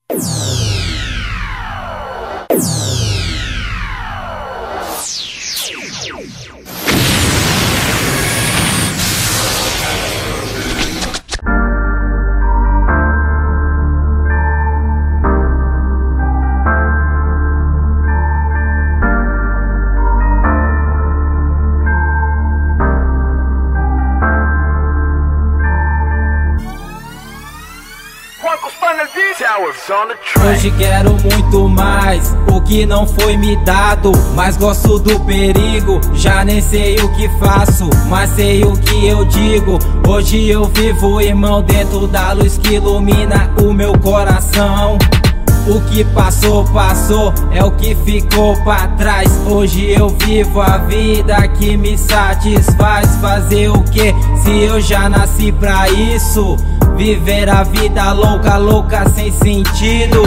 Hoje quero muito mais, o que não foi me dado, mas gosto do perigo. Já nem sei o que faço, mas sei o que eu digo. Hoje eu vivo, irmão, dentro da luz que ilumina o meu coração. O que passou, passou, é o que ficou pra trás. Hoje eu vivo a vida que me satisfaz. Fazer o que se eu já nasci pra isso? Viver a vida louca, louca sem sentido.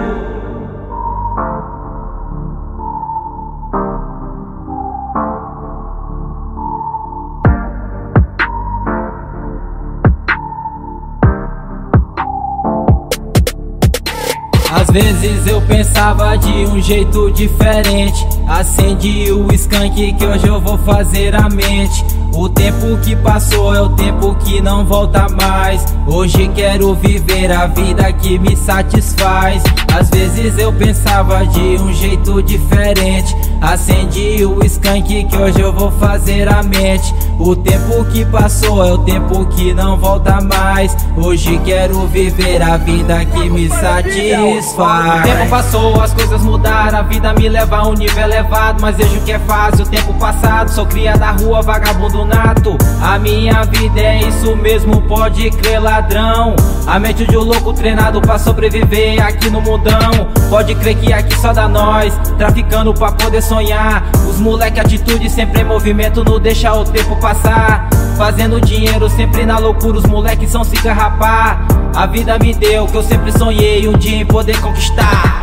Às vezes eu pensava de um jeito diferente. Acendi o skunk que hoje eu vou fazer a mente. O tempo que passou é o tempo que não volta mais. Hoje quero viver a vida que me satisfaz. Às vezes eu pensava de um jeito diferente. Acendi o skunk que hoje eu vou fazer a mente. O tempo que passou é o tempo que não volta mais. Hoje quero viver a vida que me satisfaz. O tempo passou, as coisas mudaram, a vida me leva a um nível elevado. Mas vejo que é fácil, o tempo passado, sou cria da rua, vagabundo nato. A minha vida é isso mesmo, pode crer, ladrão. A mente de um louco treinado pra sobreviver aqui no mundão. Pode crer que aqui só dá nós, traficando pra poder sonhar. Os moleque atitude sempre em movimento, não deixa o tempo passar. Fazendo dinheiro sempre na loucura, os moleques são se garrapar. A vida me deu o que eu sempre sonhei, um dia em poder conquistar.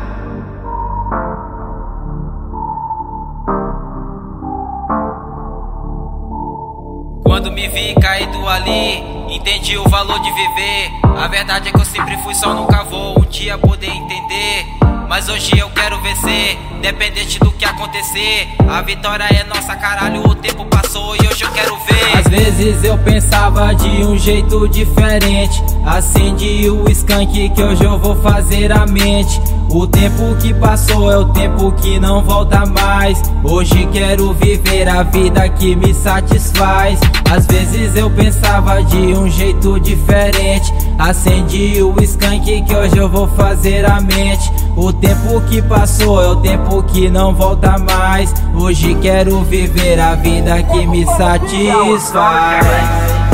Quando me vi caído ali, entendi o valor de viver. A verdade é que eu sempre fui, só nunca vou um dia poder entender. Mas hoje eu quero vencer, independente do que acontecer. A vitória é nossa, caralho, o tempo passou e hoje eu quero ver. Às vezes eu pensava de um jeito diferente. Acendi o skunk que hoje eu vou fazer a mente. O tempo que passou é o tempo que não volta mais. Hoje quero viver a vida que me satisfaz. Às vezes eu pensava de um jeito diferente. Acendi o skunk que hoje eu vou fazer a mente. O tempo que passou é o tempo que não volta mais. Hoje quero viver a vida que me satisfaz.